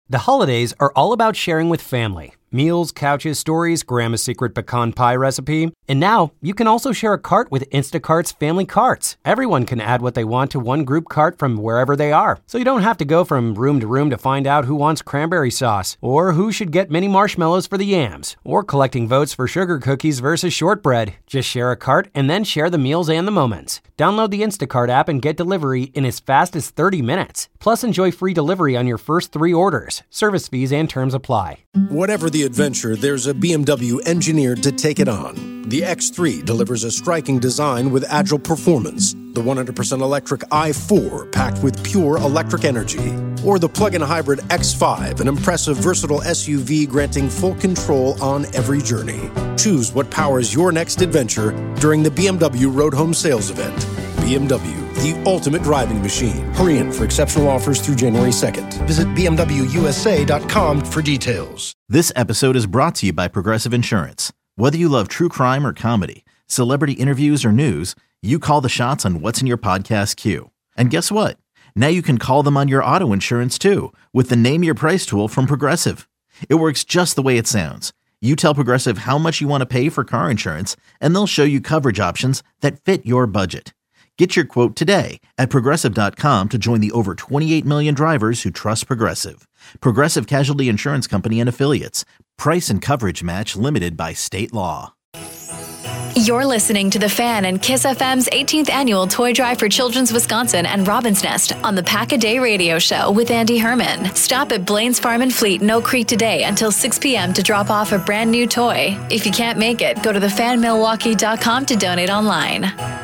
The holidays are all about sharing with family. Meals, couches, stories, Grandma's secret pecan pie recipe. And now, you can also share a cart with Instacart's Family Carts. Everyone can add what they want to one group cart from wherever they are. So you don't have to go from room to find out who wants cranberry sauce, or who should get mini marshmallows for the yams, or collecting votes for sugar cookies versus shortbread. Just share a cart and then share the meals and the moments. Download the Instacart app and get delivery in as fast as 30 minutes. Plus, enjoy free delivery on your first 3 orders. Service fees and terms apply. Whatever the adventure, there's a BMW engineered to take it on. The X3 delivers a striking design with agile performance. The 100% electric i4 packed with pure electric energy. Or the plug-in hybrid X5, an impressive versatile SUV granting full control on every journey. Choose what powers your next adventure during the BMW Road Home Sales Event. BMW, the ultimate driving machine. Hurry in for exceptional offers through January 2nd. Visit BMWUSA.com for details. This episode is brought to you by Progressive Insurance. Whether you love true crime or comedy, celebrity interviews or news, you call the shots on what's in your podcast queue. And guess what? Now you can call them on your auto insurance too with the Name Your Price tool from Progressive. It works just the way it sounds. You tell Progressive how much you want to pay for car insurance, and they'll show you coverage options that fit your budget. Get your quote today at Progressive.com to join the over 28 million drivers who trust Progressive. Progressive Casualty Insurance Company and Affiliates. Price and coverage match limited by state law. You're listening to The Fan and Kiss FM's 18th annual Toy Drive for Children's Wisconsin and Robin's Nest on the Pack-A-Day radio show with Andy Herman. Stop at Blaine's Farm and Fleet in Oak Creek today until 6 p.m. to drop off a brand new toy. If you can't make it, go to thefanmilwaukee.com to donate online.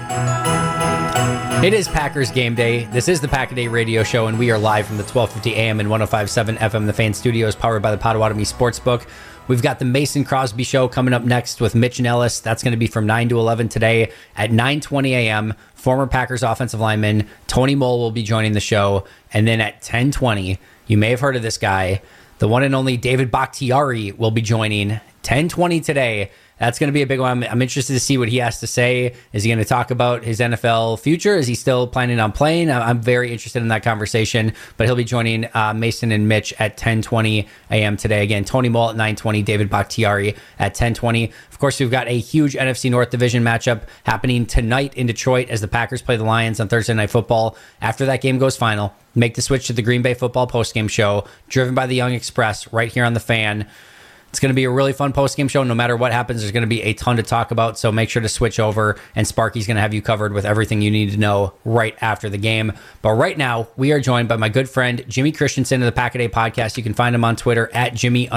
It is Packers game day. This is the Pack-A-Day radio show, and we are live from the 1250 AM and 105.7 FM The Fan Studios, powered by the Potawatomi Sportsbook. We've got the Mason Crosby Show coming up next with Mitch and Ellis. That's going to be from 9 to 11 today at 9:20 a.m. Former Packers offensive lineman Tony Moll will be joining the show. And then at 10:20, you may have heard of this guy, the one and only David Bakhtiari will be joining 10:20 today. That's going to be a big one. I'm interested to see what he has to say. Is he going to talk about his NFL future? Is he still planning on playing? I'm very interested in that conversation. But he'll be joining Mason and Mitch at 10:20 a.m. today. Again, Tony Moll at 9:20, David Bakhtiari at 10:20. Of course, we've got a huge NFC North Division matchup happening tonight in Detroit as the Packers play the Lions on Thursday Night Football. After that game goes final, make the switch to the Green Bay Football postgame show, driven by the Young Express, right here on The Fan. It's going to be a really fun post-game show. No matter what happens, there's going to be a ton to talk about, so make sure to switch over, and Sparky's going to have you covered with everything you need to know right after the game. But right now, we are joined by my good friend, Jimmy Christensen of the Pack-A-Day podcast. You can find him on Twitter at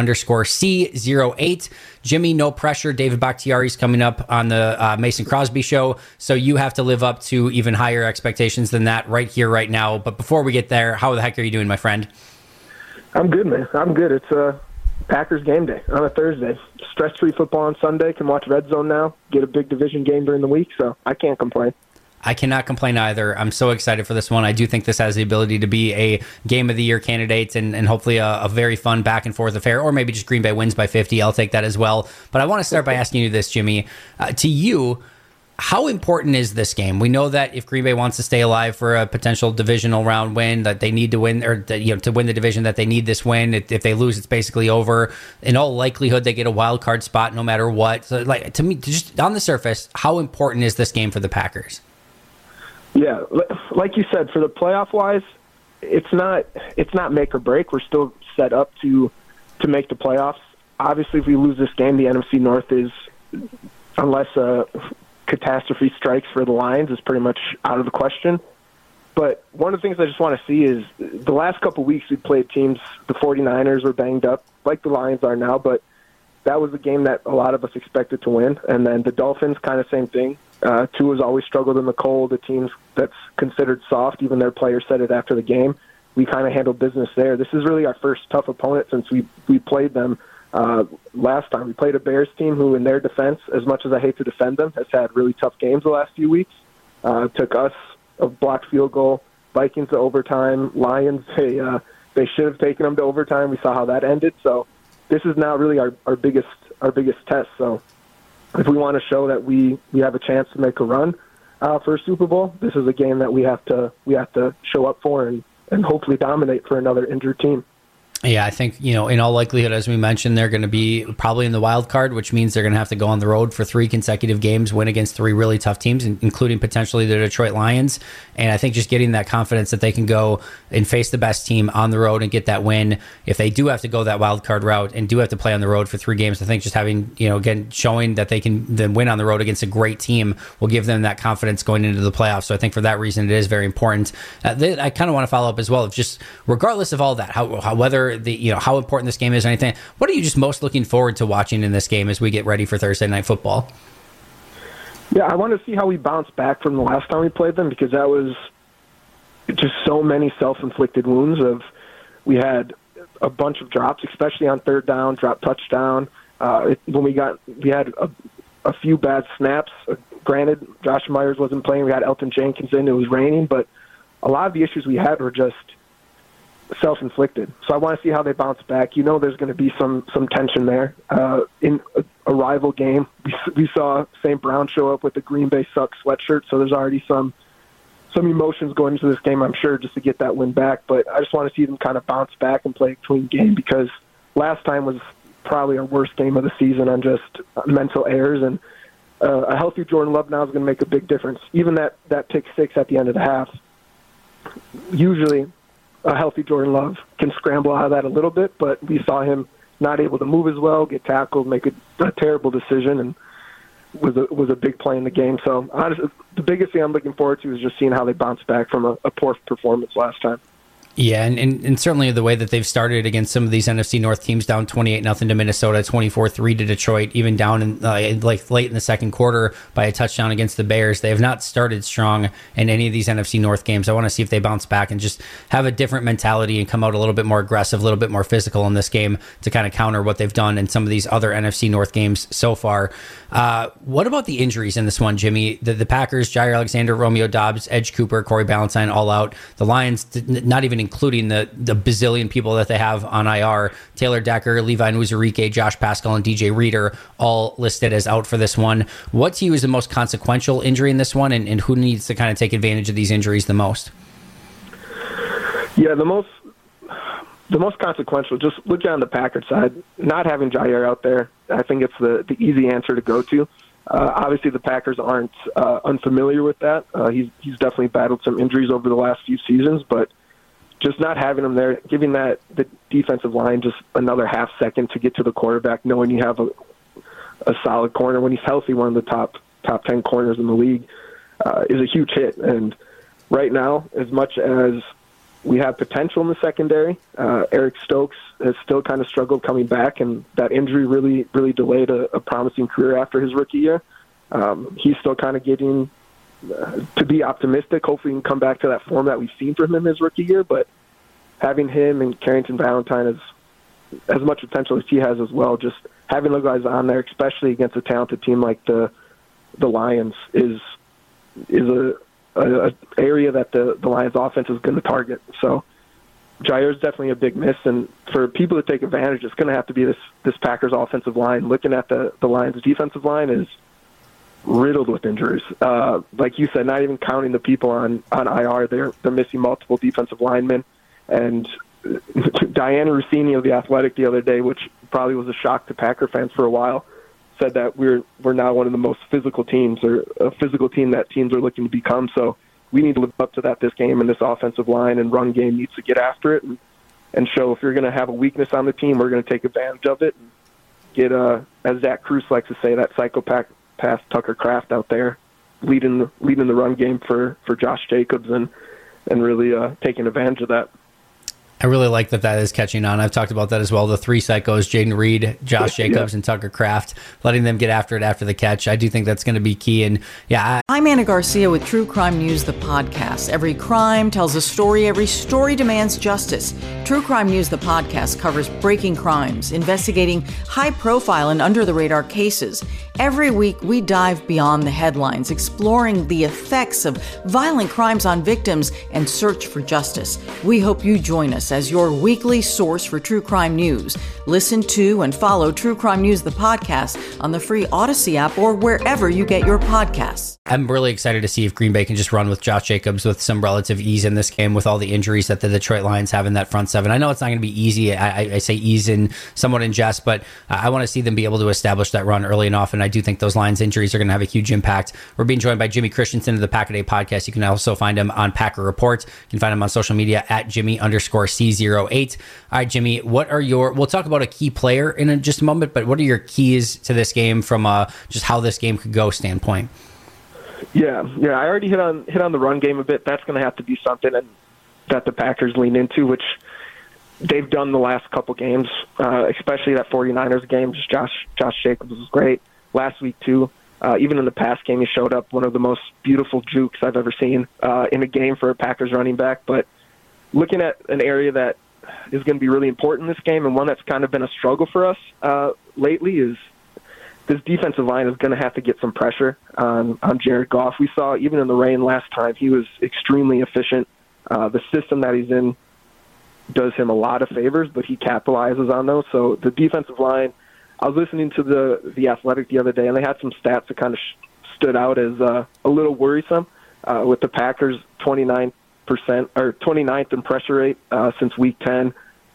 Jimmy_C08. Jimmy, no pressure. David Bakhtiari's coming up on the Mason Crosby Show, so you have to live up to even higher expectations than that right here, right now. But before we get there, how the heck are you doing, my friend? I'm good, man. I'm good. It's Packers game day on a Thursday. Stress-free football on Sunday. Can watch Red Zone now. Get a big division game during the week, so I can't complain. I cannot complain either. I'm so excited for this one. I do think this has the ability to be a Game of the Year candidate and hopefully a very fun back-and-forth affair, or maybe just Green Bay wins by 50. I'll take that as well. But I want to start by asking you this, Jimmy. To you, how important is this game? We know that if Green Bay wants to stay alive for a potential divisional round win, that they need to win, or to win the division, that they need this win. If they lose, it's basically over. In all likelihood, they get a wild card spot no matter what. So, to me, just on the surface, how important is this game for the Packers? Yeah, like you said, for the playoff wise, it's not make or break. We're still set up to make the playoffs. Obviously, if we lose this game, the NFC North is, unless catastrophe strikes for the Lions, is pretty much out of the question. But one of the things I just want to see is the last couple of weeks we played teams, the 49ers were banged up like the Lions are now, but that was a game that a lot of us expected to win. And then the Dolphins, kind of same thing. Tua's always struggled in the cold. The teams that's considered soft, even their players said it after the game. We kind of handled business there. This is really our first tough opponent since we played them last time. We played a Bears team who, in their defense, as much as I hate to defend them, has had really tough games the last few weeks. Took us a blocked field goal, Vikings to overtime, Lions, they should have taken them to overtime. We saw how that ended. So this is now really our biggest test. So if we want to show that we have a chance to make a run for a Super Bowl, this is a game that we have to show up for and hopefully dominate for another injured team. Yeah, I think, in all likelihood, as we mentioned, they're going to be probably in the wild card, which means they're going to have to go on the road for 3 consecutive games, win against 3 really tough teams, including potentially the Detroit Lions. And I think just getting that confidence that they can go and face the best team on the road and get that win, if they do have to go that wild card route and do have to play on the road for 3 games, I think just having, again, showing that they can then win on the road against a great team will give them that confidence going into the playoffs. So I think for that reason, it is very important. I kind of want to follow up as well, of just regardless of all that, whether how important this game is or anything, what are you just most looking forward to watching in this game as we get ready for Thursday Night Football? Yeah, I want to see how we bounce back from the last time we played them, because that was just so many self-inflicted wounds. We had a bunch of drops, especially on 3rd down, drop touchdown. When we had a few bad snaps. Granted, Josh Myers wasn't playing. We had Elton Jenkins in. It was raining, but a lot of the issues we had were just self-inflicted. So I want to see how they bounce back. There's going to be some tension there. In a rival game, we saw St. Brown show up with the Green Bay Sucks sweatshirt, so there's already some emotions going into this game, I'm sure, just to get that win back. But I just want to see them kind of bounce back and play a clean game, because last time was probably our worst game of the season on just mental errors, and a healthy Jordan Love now is going to make a big difference. Even that pick 6 at the end of the half, usually a healthy Jordan Love can scramble out of that a little bit, but we saw him not able to move as well, get tackled, make a terrible decision, and was a big play in the game. So honestly, the biggest thing I'm looking forward to is just seeing how they bounce back from a poor performance last time. Yeah, and certainly the way that they've started against some of these NFC North teams, down 28-0 to Minnesota, 24-3 to Detroit, even down in late in the second quarter by a touchdown against the Bears. They have not started strong in any of these NFC North games. I want to see if they bounce back and just have a different mentality and come out a little bit more aggressive, a little bit more physical in this game to kind of counter what they've done in some of these other NFC North games so far. What about the injuries in this one, Jimmy? The Packers, Jair Alexander, Romeo Doubs, Edge Cooper, Corey Ballantyne, all out. The Lions, not even including the bazillion people that they have on IR, Taylor Decker, Levi Nuzurike, Josh Pascal, and DJ Reader, all listed as out for this one. What to you is the most consequential injury in this one, and who needs to kind of take advantage of these injuries the most? Yeah, the most consequential, just looking on the Packers side, not having Jair out there, I think it's the easy answer to go to. Obviously, the Packers aren't unfamiliar with that. He's definitely battled some injuries over the last few seasons, but just not having him there, giving the defensive line just another half second to get to the quarterback, knowing you have a solid corner when he's healthy, one of the top 10 corners in the league, is a huge hit. And right now, as much as we have potential in the secondary, Eric Stokes has still kind of struggled coming back, and that injury really delayed a promising career after his rookie year. He's still kind of getting to be optimistic. Hopefully he can come back to that form that we've seen from him his rookie year, but having him and Carrington Valentine as much potential as he has as well, just having those guys on there, especially against a talented team like the Lions, is a area that the Lions offense is going to target. So Jair is definitely a big miss, and for people to take advantage, it's going to have to be this Packers offensive line. Looking at the Lions defensive line is riddled with injuries. Like you said, not even counting the people on IR, they're missing multiple defensive linemen. And Diana Rossini of The Athletic the other day, which probably was a shock to Packer fans for a while, said that we're now one of the most physical teams, or a physical team that teams are looking to become. So we need to live up to that this game, and this offensive line and run game needs to get after it and show if you're going to have a weakness on the team, we're going to take advantage of it and get, as Zach Cruz likes to say, that psychopath Tucker Kraft out there leading the run game for Josh Jacobs and really taking advantage of that. I really like that is catching on. I've talked about that as well. The 3 psychos, Jaden Reed, Josh Jacobs, and Tucker Kraft, letting them get after it after the catch. I do think that's going to be key. And yeah, I'm Anna Garcia with True Crime News, the podcast. Every crime tells a story. Every story demands justice. True Crime News, the podcast, covers breaking crimes, investigating high-profile and under-the-radar cases. Every week, we dive beyond the headlines, exploring the effects of violent crimes on victims and search for justice. We hope you join us as your weekly source for true crime news. Listen to and follow True Crime News, the podcast, on the free Odyssey app or wherever you get your podcasts. I'm really excited to see if Green Bay can just run with Josh Jacobs with some relative ease in this game with all the injuries that the Detroit Lions have in that front seven. I know it's not going to be easy. I say ease in somewhat in jest, but I want to see them be able to establish that run early and often. I do think those Lions injuries are going to have a huge impact. We're being joined by Jimmy Christensen of the Pack-A-Day podcast. You can also find him on Packer Report. You can find him on social media at Jimmy_C08. All right, Jimmy, we'll talk about a key player in just a moment, but what are your keys to this game from just how this game could go standpoint? Yeah. I already hit on the run game a bit. That's going to have to be something that the Packers lean into, which they've done the last couple games, especially that 49ers game. Just Josh Jacobs was great last week too. Even in the past game, he showed up one of the most beautiful jukes I've ever seen in a game for a Packers running back. But looking at an area that is going to be really important in this game, and one that's kind of been a struggle for us lately, is this defensive line is going to have to get some pressure on Jared Goff. We saw even in the rain last time, he was extremely efficient. The system that he's in does him a lot of favors, but he capitalizes on those. So the defensive line, I was listening to the Athletic the other day, and they had some stats that kind of stood out as a little worrisome with the Packers 29% or 29th in pressure rate since week 10.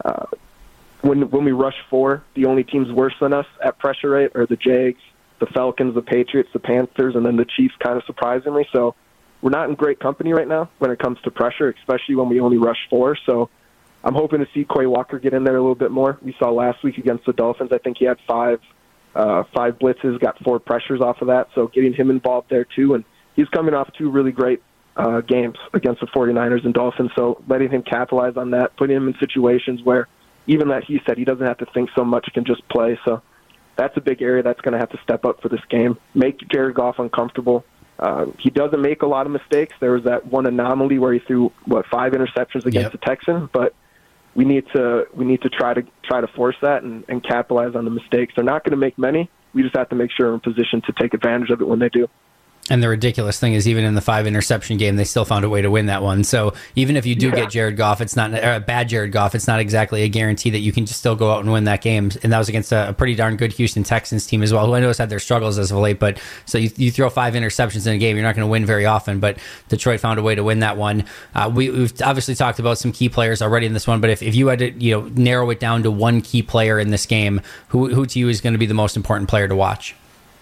When we rush 4, the only teams worse than us at pressure rate are the Jags, the Falcons, the Patriots, the Panthers, and then the Chiefs, kind of surprisingly. So we're not in great company right now when it comes to pressure, especially when we only rush 4. So I'm hoping to see Quay Walker get in there a little bit more. We saw last week against the Dolphins, I think he had 5 blitzes, got 4 pressures off of that. So getting him involved there too. And he's coming off 2 really great games against the 49ers and Dolphins. So letting him capitalize on that, putting him in situations where even that he said he doesn't have to think so much, can just play. So that's a big area that's going to have to step up for this game. Make Jared Goff uncomfortable. He doesn't make a lot of mistakes. There was that one anomaly where he threw 5 interceptions against the Texans, but we need to try to force that and capitalize on the mistakes. They're not going to make many. We just have to make sure we're in position to take advantage of it when they do. And the ridiculous thing is, even in the 5 interception game, they still found a way to win that one. So even if you do get Jared Goff, it's not a bad Jared Goff. It's not exactly a guarantee that you can just still go out and win that game. And that was against a pretty darn good Houston Texans team as well, who I know has had their struggles as of late. But so you throw 5 interceptions in a game, you're not going to win very often. But Detroit found a way to win that one. We've obviously talked about some key players already in this one. But if you had to narrow it down to one key player in this game, who to you is going to be the most important player to watch?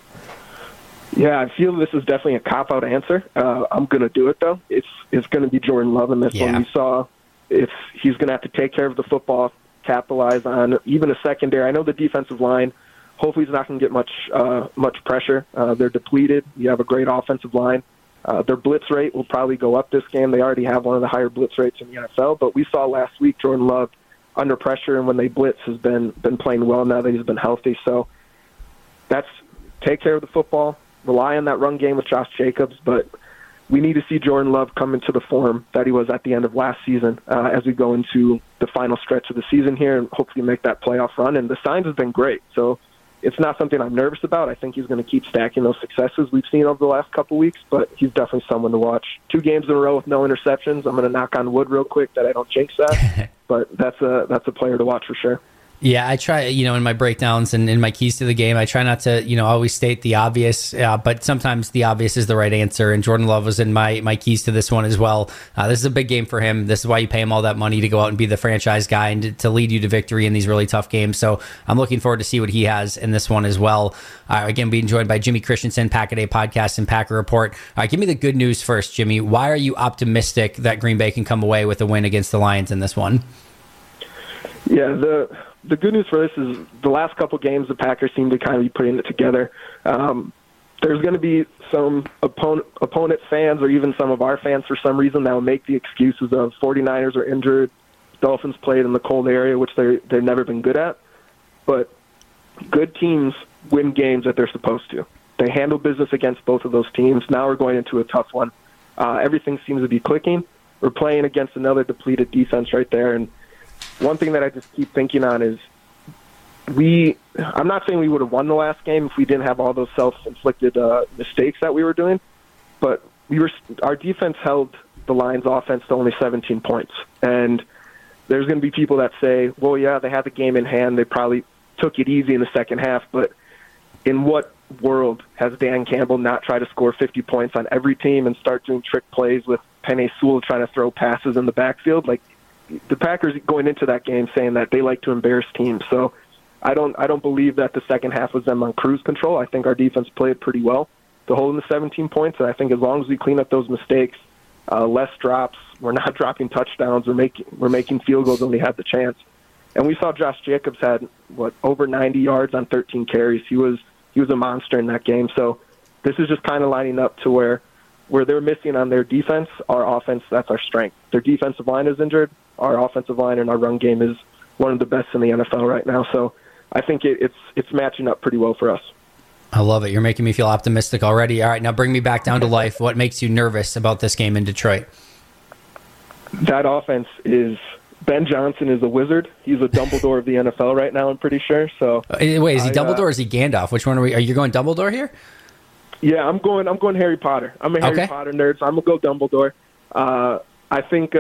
Yeah, I feel this is definitely a cop-out answer. I'm going to do it, though. It's going to be Jordan Love in this one. You saw he's going to have to take care of the football, capitalize on even a secondary. I know the defensive line, hopefully he's not going to get much pressure. They're depleted. You have a great offensive line. Their blitz rate will probably go up this game. They already have one of the higher blitz rates in the NFL, but we saw last week Jordan Love under pressure, and when they blitz has been playing well now that he's been healthy. So that's take care of the football. Rely on that run game with Josh Jacobs, but we need to see Jordan Love come into the form that he was at the end of last season as we go into the final stretch of the season here and hopefully make that playoff run. And the signs have been great, so it's not something I'm nervous about. I think he's going to keep stacking those successes we've seen over the last couple weeks, but he's definitely someone to watch. 2 games in a row with no interceptions. I'm going to knock on wood real quick that I don't jinx that, but that's a player to watch for sure. Yeah, I try, in my breakdowns and in my keys to the game, I try not to, always state the obvious, but sometimes the obvious is the right answer. And Jordan Love was in my keys to this one as well. This is a big game for him. This is why you pay him all that money to go out and be the franchise guy and to lead you to victory in these really tough games. So I'm looking forward to see what he has in this one as well. Again, being joined by Jimmy Christensen, Pack-A-Day podcast and Packer Report. Give me the good news first, Jimmy. Why are you optimistic that Green Bay can come away with a win against the Lions in this one? Yeah, the good news for this is the last couple games the Packers seem to kind of be putting it together. There's going to be some opponent fans or even some of our fans for some reason that will make the excuses of 49ers are injured, Dolphins played in the cold area, which they've never been good at. But good teams win games that they're supposed to. They handle business against both of those teams. Now we're going into a tough one. Everything seems to be clicking. We're playing against another depleted defense right there, and one thing that I just keep thinking on is I'm not saying we would have won the last game if we didn't have all those self-inflicted mistakes that we were doing, but our defense held the Lions' offense to only 17 points. And there's going to be people that say, well, yeah, they had the game in hand. They probably took it easy in the second half. But in what world has Dan Campbell not try to score 50 points on every team and start doing trick plays with Penei Sewell trying to throw passes in the backfield? Like, the Packers going into that game saying that they like to embarrass teams. So I don't believe that the second half was them on cruise control. I think our defense played pretty well to hold in the 17 points, and I think as long as we clean up those mistakes, less drops, we're not dropping touchdowns, we're making field goals when we have the chance. And we saw Josh Jacobs had over 90 yards on 13 carries. He was a monster in that game. So this is just kind of lining up to where they're missing on their defense, our offense, that's our strength. Their defensive line is injured. Our offensive line and our run game is one of the best in the NFL right now. So I think it's matching up pretty well for us. I love it. You're making me feel optimistic already. All right, now bring me back down to life. What makes you nervous about this game in Detroit? That offense is Ben Johnson is a wizard. He's a Dumbledore of the NFL right now, I'm pretty sure. So wait, is he Dumbledore or is he Gandalf? Which one are you going Dumbledore here? Yeah, I'm going Harry Potter. I'm a Harry Potter nerd, so I'm going to go Dumbledore. I think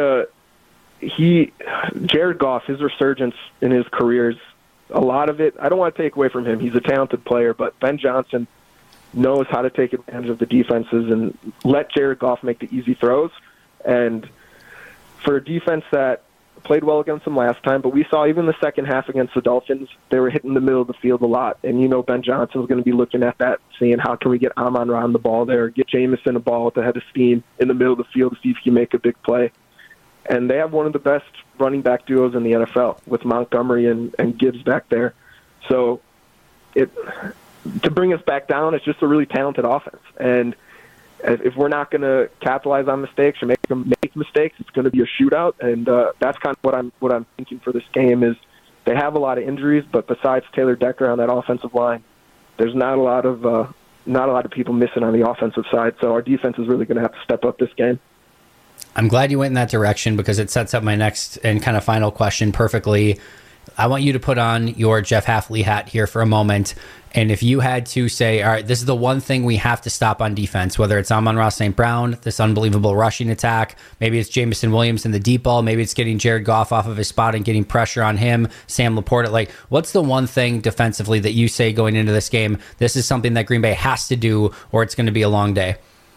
Jared Goff, his resurgence in his career is a lot of it. I don't want to take away from him. He's a talented player, but Ben Johnson knows how to take advantage of the defenses and let Jared Goff make the easy throws. And for a defense that played well against them last time, but we saw even the second half against the Dolphins, they were hitting the middle of the field a lot. And Ben Johnson's going to be looking at that, seeing how can we get Amon-Ra on the ball there, get Jameson a ball with the head of steam in the middle of the field to see if he can make a big play. And they have one of the best running back duos in the NFL with Montgomery and Gibbs back there. So to bring us back down, it's just a really talented offense. And if we're not going to capitalize on mistakes or make them make mistakes, it's going to be a shootout. And that's kind of what I'm thinking for this game is they have a lot of injuries, but besides Taylor Decker on that offensive line, there's not a lot of people missing on the offensive side. So our defense is really going to have to step up this game. I'm glad you went in that direction because it sets up my next and kind of final question perfectly. I want you to put on your Jeff Hafley hat here for a moment. And if you had to say, all right, this is the one thing we have to stop on defense, whether it's Amon-Ra St. Brown, this unbelievable rushing attack, maybe it's Jameson Williams in the deep ball, maybe it's getting Jared Goff off of his spot and getting pressure on him, Sam Laporta. Like, what's the one thing defensively that you say going into this game, this is something that Green Bay has to do or it's going to be a long day?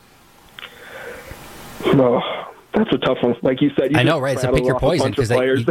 No. That's a tough one. Like you said, I know, right? So pick your poison because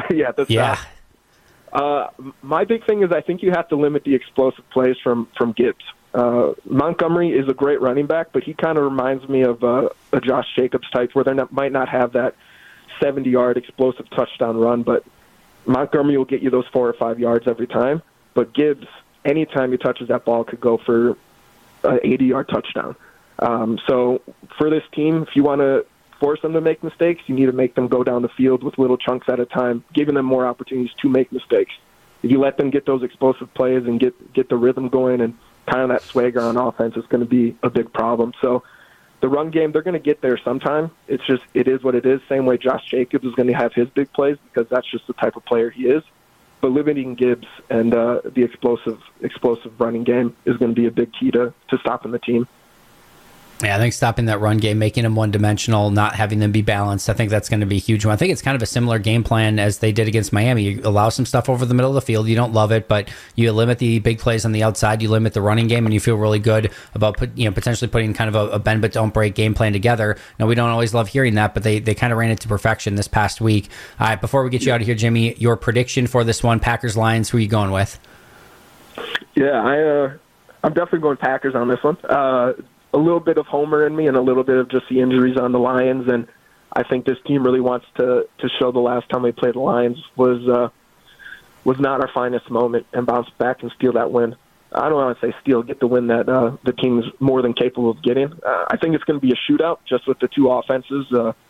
my big thing is I think you have to limit the explosive plays from Gibbs. Montgomery is a great running back, but he kind of reminds me of a Josh Jacobs type where they might not have that 70-yard explosive touchdown run, but Montgomery will get you those 4 or 5 yards every time. But Gibbs, anytime he touches that ball, could go for an 80-yard touchdown. So for this team, if you want to force them to make mistakes, you need to make them go down the field with little chunks at a time, giving them more opportunities to make mistakes. If you let them get those explosive plays and get the rhythm going and kind of that swagger on offense, it's going to be a big problem. So the run game, they're going to get there sometime. It is what it is. Same way Josh Jacobs is going to have his big plays because that's just the type of player he is. But limiting Gibbs and the explosive running game is going to be a big key to stopping the team. Yeah, I think stopping that run game, making them one-dimensional, not having them be balanced, I think that's going to be a huge one. I think it's kind of a similar game plan as they did against Miami. You allow some stuff over the middle of the field. You don't love it, but you limit the big plays on the outside. You limit the running game, and you feel really good about potentially putting kind of a bend but don't break game plan together. Now, we don't always love hearing that, but they kind of ran it to perfection this past week. All right, before we get you out of here, Jimmy, your prediction for this one, Packers-Lions, who are you going with? Yeah, I'm definitely going Packers on this one. A little bit of homer in me and a little bit of just the injuries on the Lions, and I think this team really wants to show the last time they played the Lions was not our finest moment and bounce back and steal that win. I don't want to say steal, get the win that the team is more than capable of getting. I think it's going to be a shootout just with the two offenses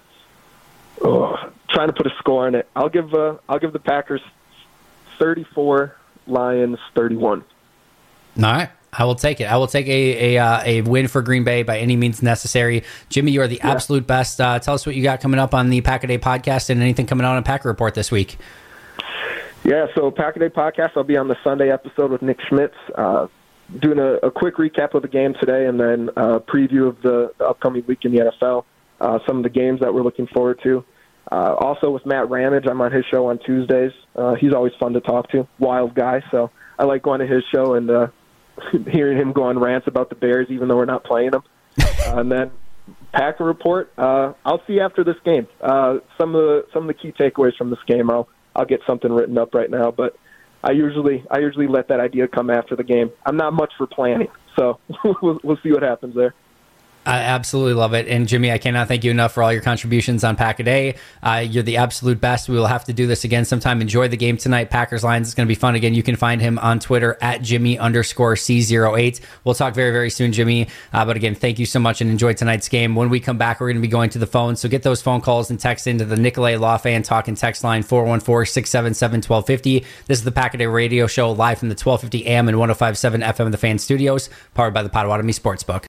trying to put a score on it. I'll give the Packers 34, Lions 31. All right. I will take it. I will take a win for Green Bay by any means necessary. Jimmy, you are the absolute best. Tell us what you got coming up on the Pack-A-Day podcast and anything coming out on Packer Report this week. Yeah, so Pack-A-Day podcast, I'll be on the Sunday episode with Nick Schmitz, doing a quick recap of the game today and then a preview of the upcoming week in the NFL, some of the games that we're looking forward to. Also with Matt Ramage, I'm on his show on Tuesdays. He's always fun to talk to, wild guy, so I like going to his show and hearing him go on rants about the Bears, even though we're not playing them. And then Packer report. I'll see after this game. Some of the key takeaways from this game. I'll get something written up right now, but I usually let that idea come after the game. I'm not much for planning, so we'll see what happens there. I absolutely love it. And Jimmy, I cannot thank you enough for all your contributions on Pack-A-Day. You're the absolute best. We will have to do this again sometime. Enjoy the game tonight. Packers Lions. It's going to be fun again. You can find him on Twitter at Jimmy_C08. We'll talk very, very soon, Jimmy. But again, thank you so much and enjoy tonight's game. When we come back, we're going to be going to the phone. So get those phone calls and text into the Nicolay Law Fan Talk and Text line 414-677-1250. This is the Pack-A-Day Radio Show live from the 1250 AM and 105.7 FM The Fan studios, powered by the Potawatomi Sportsbook.